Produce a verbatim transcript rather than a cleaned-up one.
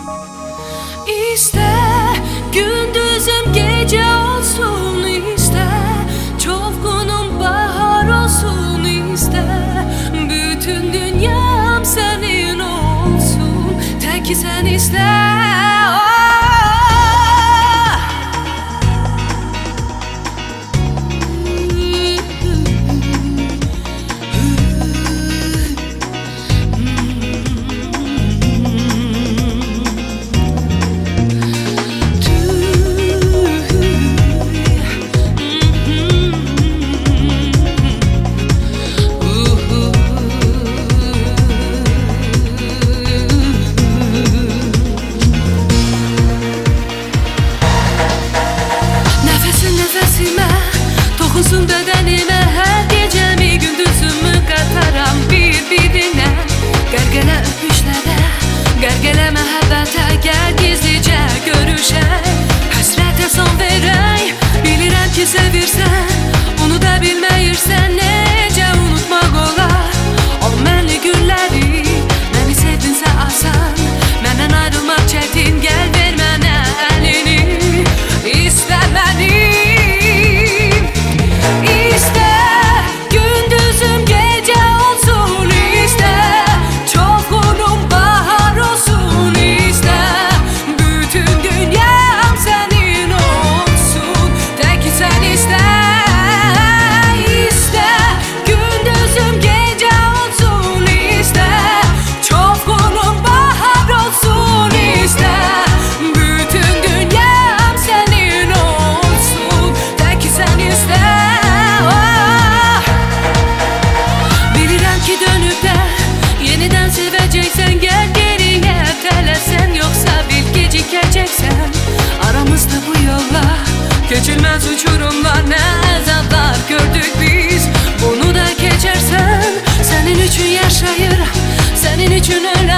İste gündüzüm gece olsun, iste çovgunum bahar olsun, iste bütün dünyam senin olsun, tek sen iste. Nefesime, dokunsun bedenime, her gecemi gündüzümü kataram bir-birine. Gergele öpüşlere, gergele mehabbete, gel gizlice görüşək, həsrətə son verək. Bilirəm ki sevirsən, onu da bilməyirsən, necə unutmaq olar o mənli günləri. Məni sevdinsə asan, məndən ayrılmaq çətin, gəl ver mənə əlini, istə məni. Seveceksen gel geriye, tələsən yoxsa bil gecikəcəksən. Aramızda bu yollar keçilməz uçurumlar, nə əzablar gördük biz, bunu da keçərsən. Sənin üçün yaşayıram, sənin üçün ölə